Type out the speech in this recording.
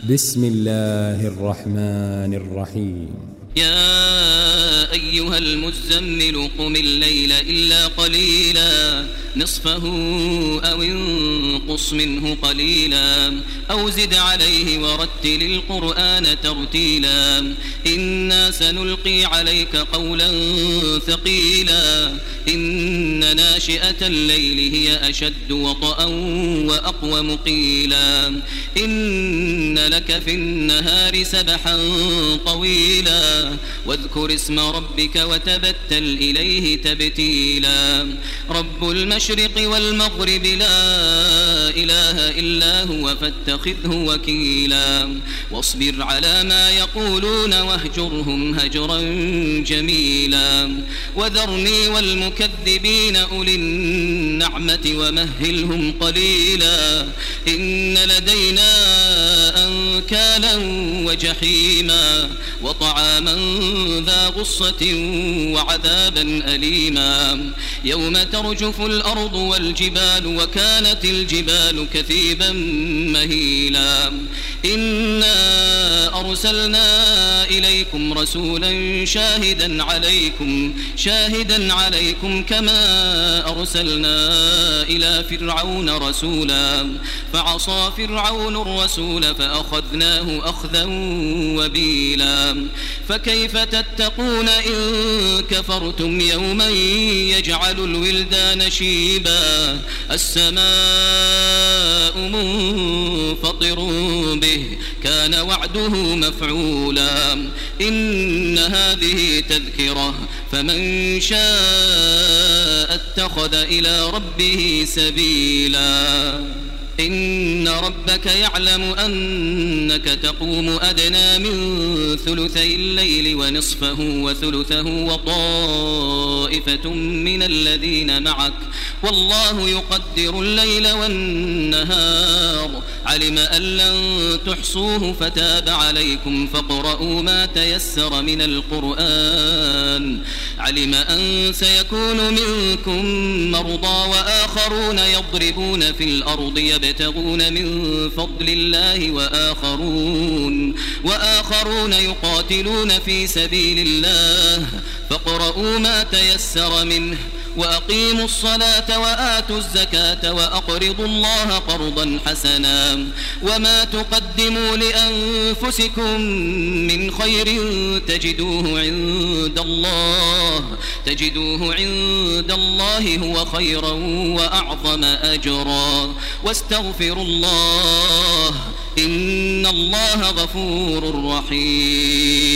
بسم الله الرحمن الرحيم. يا أيها المزمل قم الليل إلا قليلا نصفه أو انقص منه قليلا أو زد عليه ورتل القرآن ترتيلا إنا سنلقي عليك قولا ثقيلا إن ناشئة الليل هي أشد وطئا وأقوم قيلا إن لك في النهار سبحا طويلا واذكر اسم ربك وتبتل إليه تبتيلا رب المشرق والمغرب لا إله إلا هو فاتخذه وكيلا واصبر على ما يقولون واهجرهم هجرا جميلا وذرني والمكذبين أولي النعمة ومهلهم قليلا إن لدينا أنكالا وجحيما وطعاما ذا غصة وعذابا أليما يوم ترجف الأرض والجبال وكانت الجبال كثيبا مهيلا إنا أرسلنا إليكم رسولا شاهدا عليكم كما أرسلنا إلى فرعون رسولا فعصى فرعون الرسول فأخذناه أخذا وبيلا فكيف تتقون إن كفرتم يوما يجعل الولدان شيبا السماء منفطر به كان وعده مفعولا إن هذه تذكرة فمن شاء اتخذ إلى ربه سبيلا إن ربك يعلم أنك تقوم أدنى من ثلثي الليل ونصفه وثلثه وطائفة من الذين معك والله يقدر الليل والنهار علم أن لن تحصوه فتاب عليكم فاقرؤوا ما تيسر من القرآن علم أن سيكون منكم مرضى وآخرون يضربون في الأرض يبتغون من فضل الله وآخرون يقاتلون في سبيل الله فاقرؤوا ما تيسر منه وأقيموا الصلاة وآتوا الزكاة وأقرضوا الله قرضا حسنا وما تقدموا لأنفسكم من خير تجدوه عند الله هو خيرا وأعظم أجرا واستغفروا الله إن الله غفور رحيم.